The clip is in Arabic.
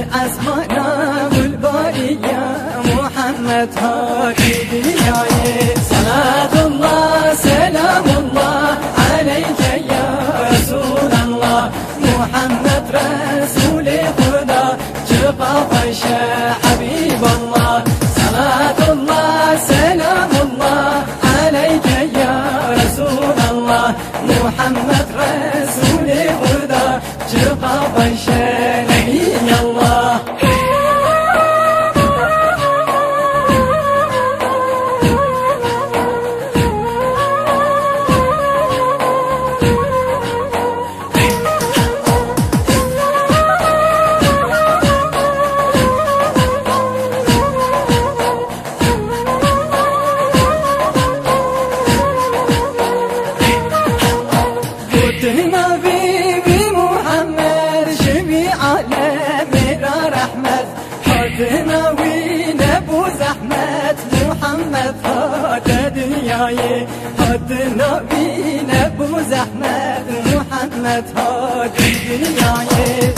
الأسماء والبارية محمد هادي دنياي صلاة الله سلام الله عليك يا رسول الله محمد رسول خدا جبابش حبيب الله صلاة الله سلام الله عليك يا رسول الله محمد رسول خدا جبابش نبي الله نبي محمد شفيع عالمنا رحمت حدنا وين ابو زحمت محمد هاد دنياي حدنا وين ابو زحمت محمد هاد دنياي